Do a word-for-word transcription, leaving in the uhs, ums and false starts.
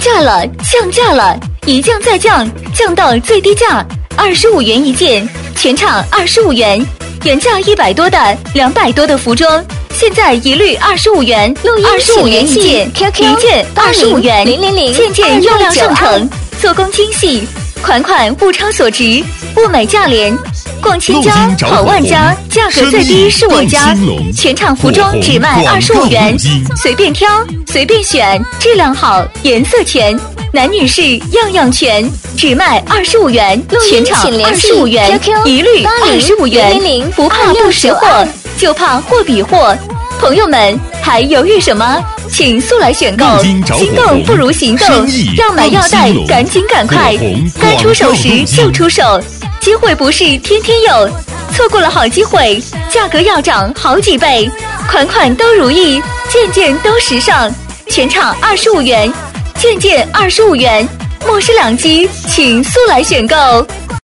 价了，降价了，一降再降，降到最低价，二十五元一件，全场二十五元，原价一百多的、两百多的服装，现在一律二十五元，二十五元一件，一件二十五元，件件用料上乘，做工精细，款款物超所值，物美价廉。逛千家跑万家，价格最低是我家，全场服装只卖二十五元，随便挑随便选，质量好颜色全，男女士样样全，只卖二十五元，全场二十五元，一律二十五元，不怕不识货，就怕货比货。朋友们还犹豫什么？请速来选购，心动不如行动，让买要带赶紧赶快，该出手时就出手。机会不是天天有，错过了好机会，价格要涨好几倍，款款都如意，件件都时尚，全场二十五元，件件二十五元，莫失良机，请速来选购。